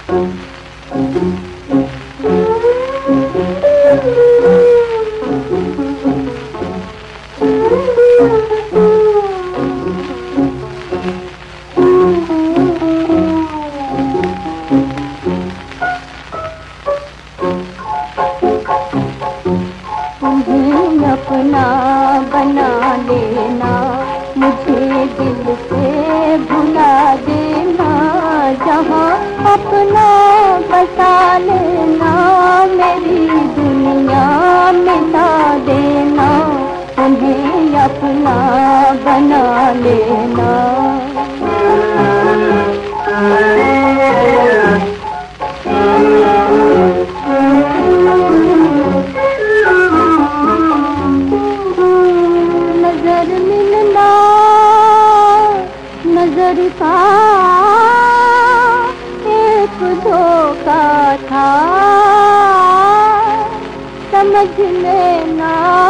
अपना बना लेना, मुझे दिल से भुला देना, जहाँ अपना बसा लेना, मेरी दुनिया मिटा देना, उन्हें अपना बना लेना। नजर का एक धोखा था, समझ लेना,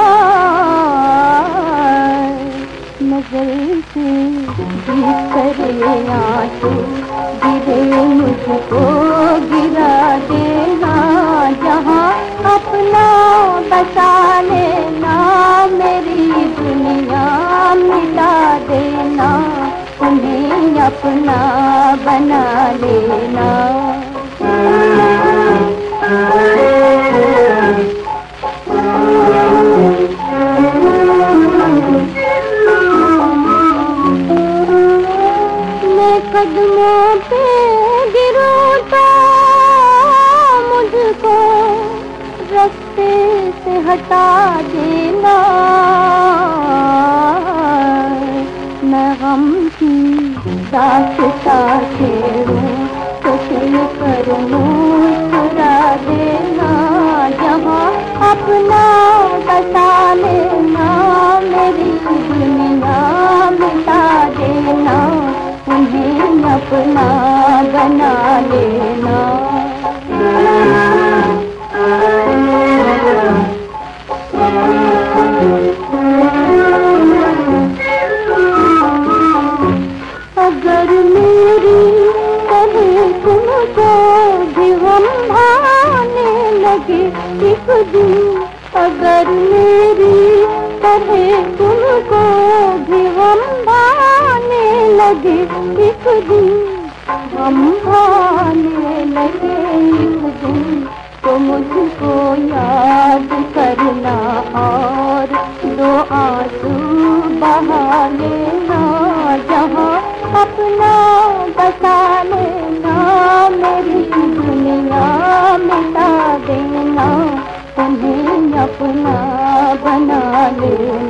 नजर से करे आंसू गिरे मुझको गिरा देना, जहाँ अपना बसा लेना, मेरी दुनिया मिटा देना, उन्हें अपना बना लेना। मैं कदमों पे गिरूं तो मुझको रास्ते से हटा देना, मैं गम की दास्तां छेड़ूं तो फिर पर मुस्कुरा देना, जहाँ अपना बसा लेना, मेरी दुनिया मिटा देना, उन्हें अपना बना लेना। अगर मेरी कभी तुमको भी हम भाने लगे एक दिन, अगर मेरी कभी तुमको भी हम भाने लगे एक दिन, हम भाने लगे एक दिन, तो मुझको याद करना और दो आंसू बहा लेना, जहाँ अपना बसा लेना, मेरी दुनिया मिटा देना, उन्हें अपना बना लेना।